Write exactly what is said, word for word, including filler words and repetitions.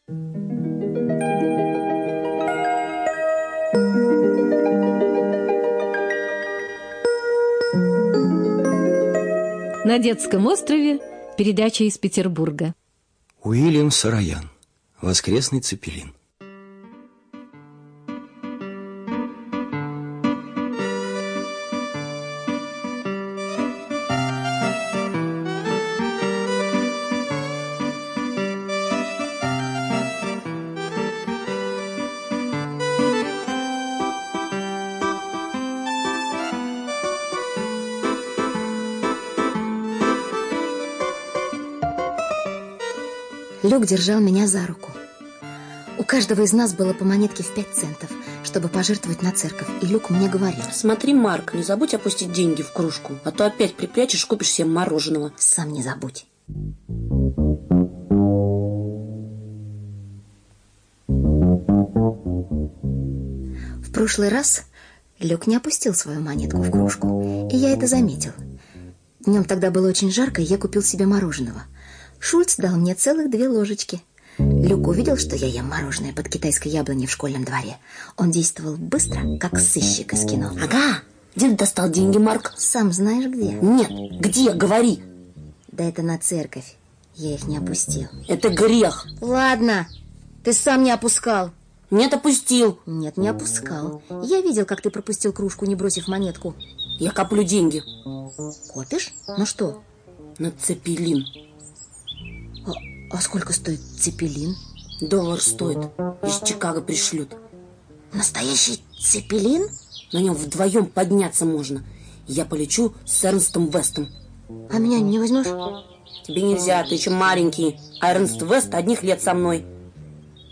На детском острове передача из Петербурга. Уильям Сароян. Воскресный цепелин. Люк держал меня за руку. У каждого из нас было по монетке в пять центов, чтобы пожертвовать на церковь. И Люк мне говорил: смотри, Марк, не забудь опустить деньги в кружку, а то опять припрячешь, купишь себе мороженого. Сам не забудь. В прошлый раз Люк не опустил свою монетку в кружку, и я это заметил. Днем тогда было очень жарко, и я купил себе мороженого. Шульц дал мне целых две ложечки. Люк увидел, что я ем мороженое под китайской яблоней в школьном дворе. Он действовал быстро, как сыщик из кино. Ага, где ты достал деньги, Марк? Сам знаешь где? Нет, где, говори. Да это на церковь. Я их не опустил. Это грех. Ладно, ты сам не опускал. Нет, опустил. Нет, не опускал. Я видел, как ты пропустил кружку, не бросив монетку. Я коплю деньги. Копишь? На что? На цепелин. А, а сколько стоит цепелин? Доллар стоит. Из Чикаго пришлют. Настоящий цепелин? На нем вдвоем подняться можно. Я полечу с Эрнстом Вестом. А меня не возьмешь? Тебе нельзя, ты еще маленький. А Эрнст Вест одних лет со мной.